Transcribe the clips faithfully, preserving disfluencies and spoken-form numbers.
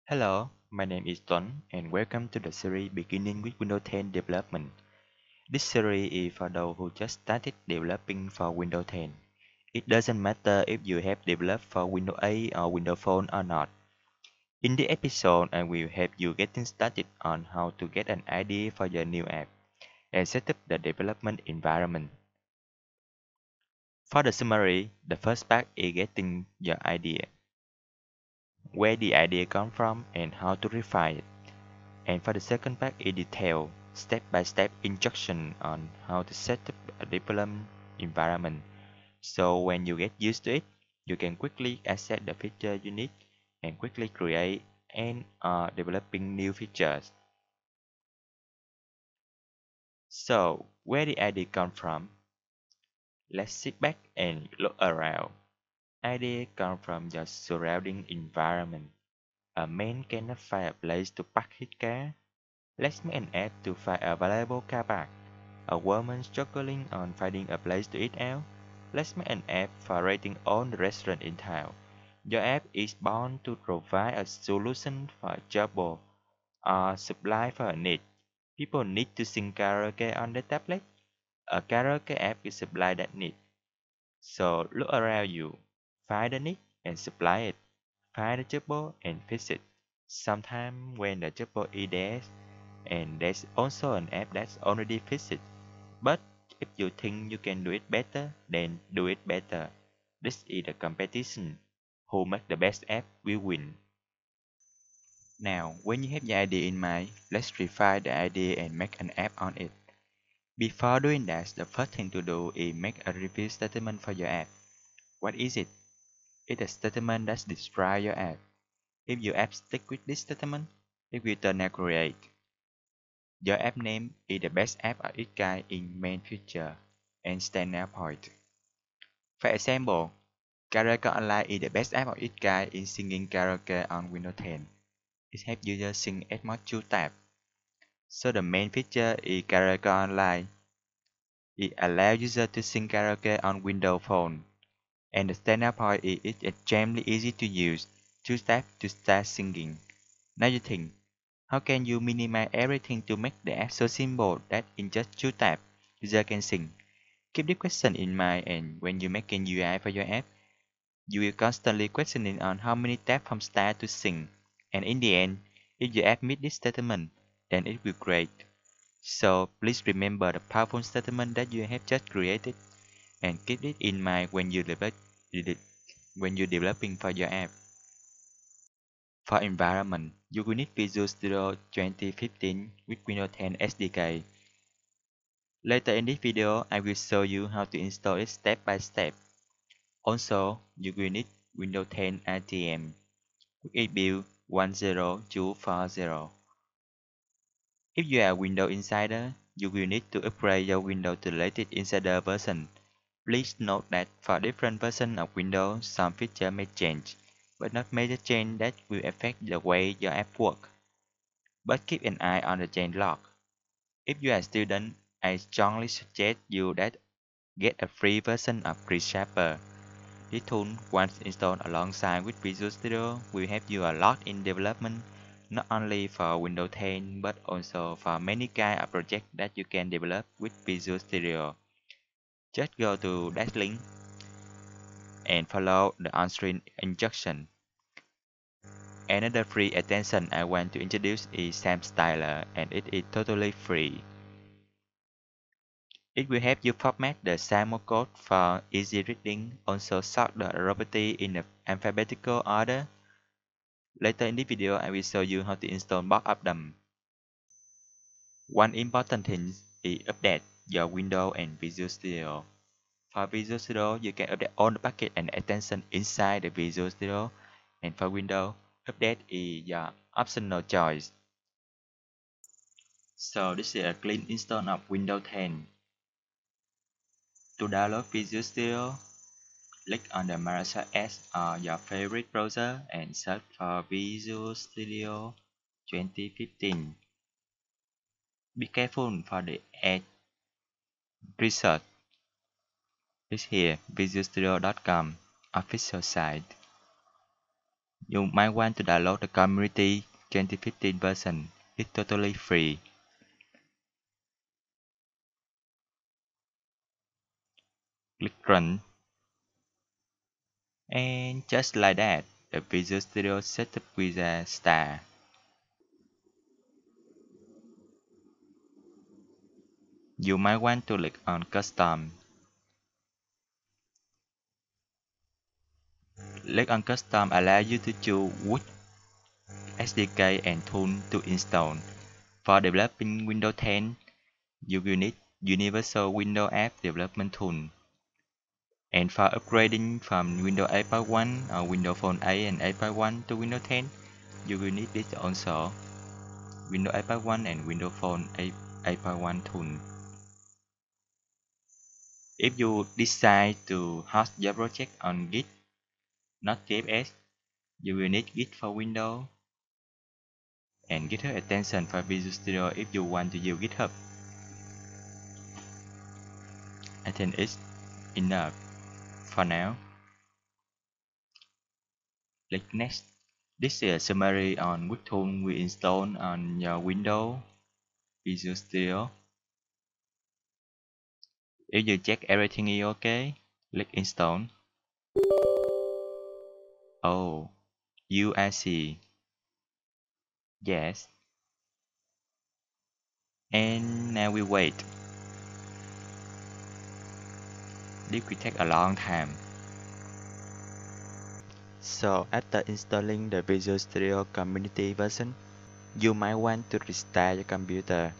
Hello, my name is Tuấn and welcome to the series Beginning with Windows ten Development. This series is for those who just started developing for Windows ten. It doesn't matter if you have developed for Windows eight or Windows Phone or not. In this episode, I will help you getting started on how to get an idea for your new app and set up the development environment. For the summary, the first part is getting your idea, where the idea comes from and how to refine it. And for the second part is detailed, step-by-step instruction on how to set up a development environment. So when you get used to it, you can quickly access the feature you need and quickly create and uh, developing new features. So where the idea come from? Let's sit back and look around. Idea come from your surrounding environment. A man cannot find a place to park his car. Let's make an app to find a valuable car park. A woman struggling on finding a place to eat out? Let's make an app for rating all the restaurants in town. Your app is bound to provide a solution for a trouble or supply for a need. People need to sing karaoke on the tablet. A karaoke app will supply that need. So look around you, find the need and supply it. Find the trouble and fix it. Sometimes when the trouble is there, and there's also an app that's already fixed it. But if you think you can do it better, then do it better. This is a competition. Who make the best app will win. Now, when you have the idea in mind, let's refine the idea and make an app on it. Before doing that, the first thing to do is make a review statement for your app. What is it? It's a statement that describes your app. If your app stick with this statement, it will turn out great. Your app name is the best app of its kind in main feature and standout point. For example, Karaoke Online is the best app of its kind in singing karaoke on Windows ten. It helps users sing at most two tabs. So the main feature is Karaoke Online. It allows users to sing karaoke on Windows Phone. And the standout point is it's extremely easy to use. Two taps to start singing. Now you think, how can you minimize everything to make the app so simple that in just two taps, user can sing? Keep this question in mind, and when you're making U I for your app, you will constantly questioning on how many taps from start to sing. And in the end, if your app meet this statement, then it will great. So please remember the powerful statement that you have just created and keep it in mind when you develop when you're developing for your app. For environment, you will need Visual Studio twenty fifteen with Windows ten S D K. Later in this video, I will show you how to install it step by step. Also, you will need Windows ten R T M with its build one zero two four zero. If you are a Windows Insider, you will need to upgrade your Windows to the latest Insider version. Please note that for different versions of Windows, some features may change, but not major change that will affect the way your app works. But keep an eye on the change log. If you are a student, I strongly suggest you that get a free version of ReShaper. This tool, once installed alongside with Visual Studio, will help you a lot in development, not only for Windows ten but also for many kind of projects that you can develop with Visual Studio. Just go to that link and follow the on-screen instruction. Another free extension I want to introduce is Sam Styler, and it is totally free. It will help you format the SAML code for easy reading, also sort the property in the alphabetical order. Later in this video, I will show you how to install both of them. One important thing is update your Windows and Visual Studio. For Visual Studio, you can update all the packets and extensions inside the Visual Studio, and for Windows, update is your optional choice. So this is a clean install of Windows ten. To download Visual Studio, click on the Microsoft Edge or your favorite browser and search for Visual Studio twenty fifteen. Be careful for the Edge research. It's here, visual studio dot com official site. You might want to download the community twenty fifteen version. It's totally free. Click Run. And just like that, the Visual Studio setup with a star. You might want to click on Custom. Click on Custom allows you to choose which S D K and tool to install. For developing Windows ten, you will need Universal Windows App Development Tool. And for upgrading from Windows eight point one or Windows Phone eight and eight point one to Windows ten, you will need this also. Windows eight point one and Windows Phone eight, eight point one tool. If you decide to host your project on Git, not T F S, you will need Git for Windows and GitHub extension for Visual Studio if you want to use GitHub. I think it's enough for now. Click Next. This is a summary on which tool we install on your Windows Visual Studio. If you check everything is okay, click Install. Oh, U I C. Yes. And now we wait. This will take a long time. So after installing the Visual Studio Community version, you might want to restart your computer.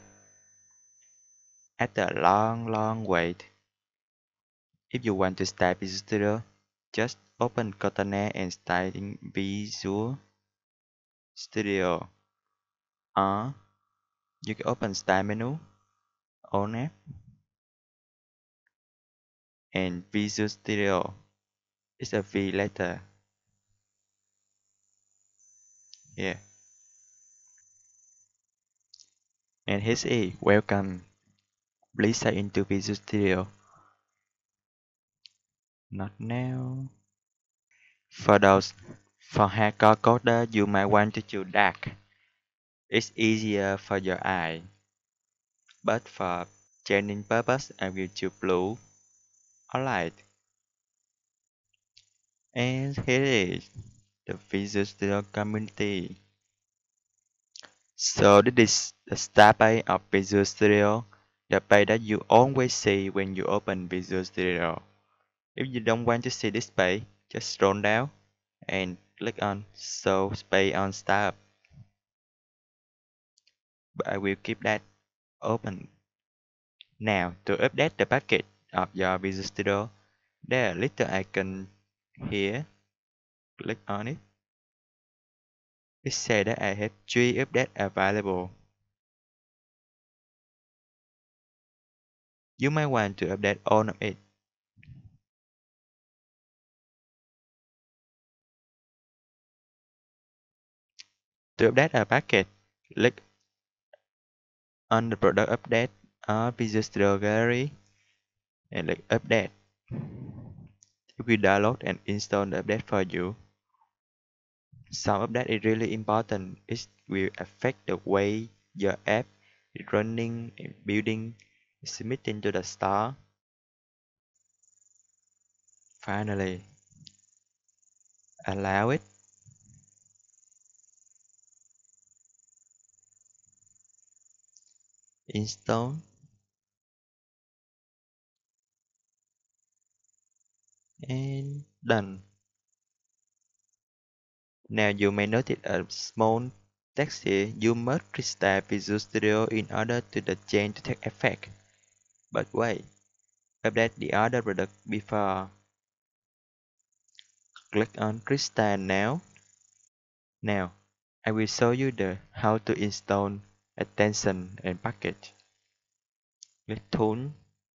After a long, long wait, if you want to start Visual Studio, just open Cotonet and start in Visual Studio. Or you can open Start menu, on app, and Visual Studio. It's a V letter. Yeah. And here's a welcome. Please sign into Visual Studio. Not now. For those for hardcore coder, you might want to choose dark. It's easier for your eye. But for training purpose, I will choose blue. Alright. And here is the Visual Studio community. So this is the start page of Visual Studio, the page that you always see when you open Visual Studio. If you don't want to see this page, just scroll down and click on Show Page on Start. But I will keep that open. Now, to update the package of your Visual Studio, there are little icon here. Click on it. It says that I have three updates available. You might want to update all of it. To update a package, click on the product update or Visual Studio Gallery and click update. It will download and install the update for you. Some update is really important. It will affect the way your app is running and building, submitting to the store. Finally, allow it. Install. And done. Now you may notice a small text here. You must restart Visual Studio in order to the change to take effect. But wait, update the other product before. Click on Restart now. Now, I will show you the how to install extension and package. Click Tool,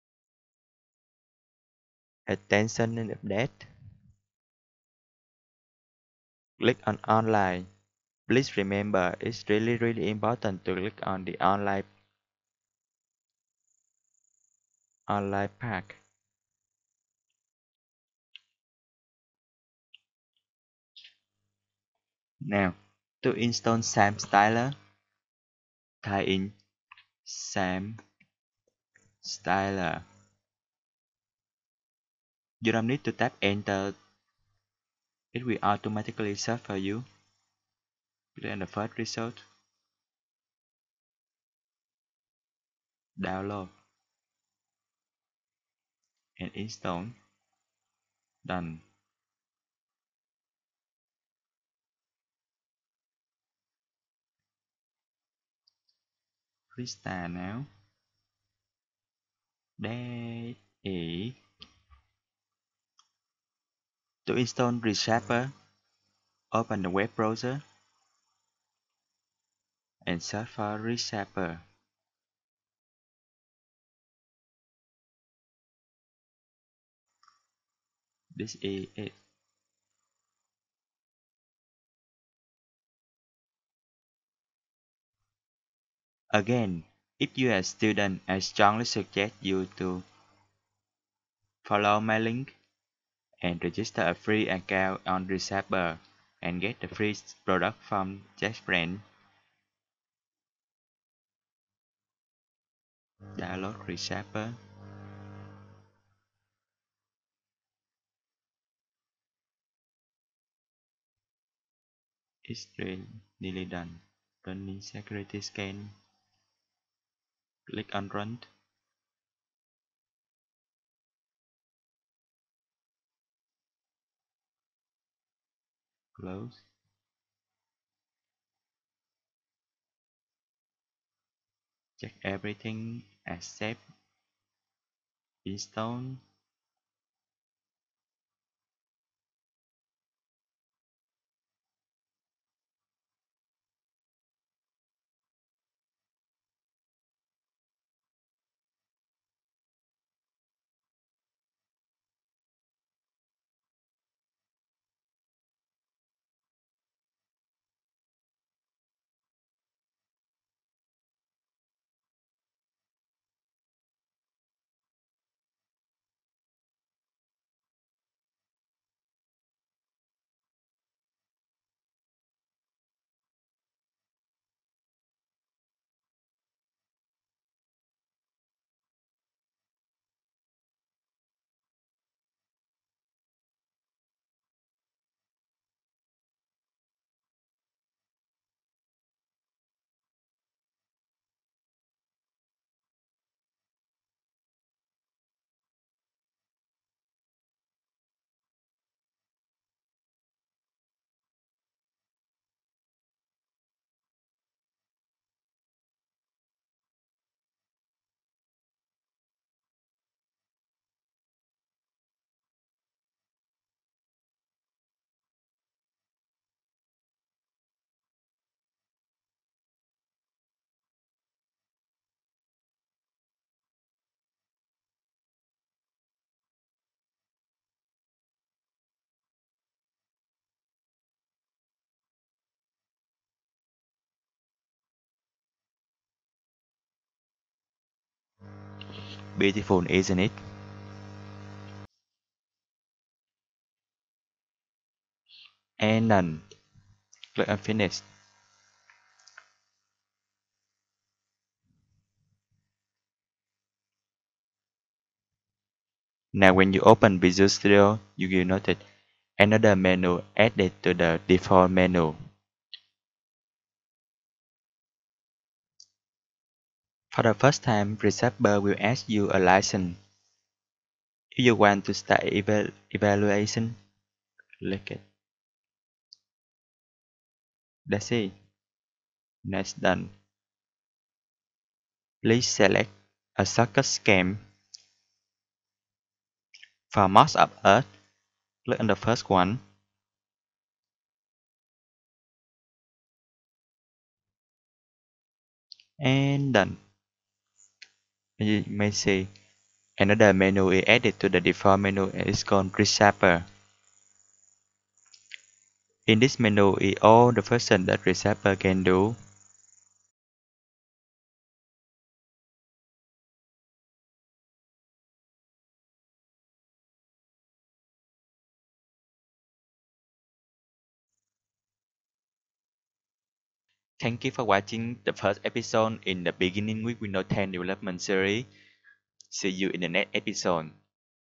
Extension and Update. Click on Online. Please remember, it's really really important to click on the online online pack. Now, to install SAM Styler, type in SAM Styler. You don't need to tap enter, it will automatically search for you. Click on the first result, download and install. Done. Restart now. That is to install ReShaper. Open the web browser and search for ReShaper. This is it. Again, if you are a student, I strongly suggest you to follow my link and register a free account on ReShaper and get the free product from JetBrains. Download ReShaper. It's nearly done. Running security scan. Click on Run. Close. Check everything. Accept. Install. Beautiful, isn't it? And done. Click on Finish. Now when you open Visual Studio, you will notice another menu added to the default menu. For the first time, ReShaper will ask you a license. If you want to start eval evaluation, click it. That's it. Next done. Please select a circuit scheme. For most of us, click on the first one. And done. You may see another menu is added to the default menu and it's called ReShaper. In this menu is all the functions that ReShaper can do. Thank you for watching the first episode in the Beginning with Windows ten development series. See you in the next episode.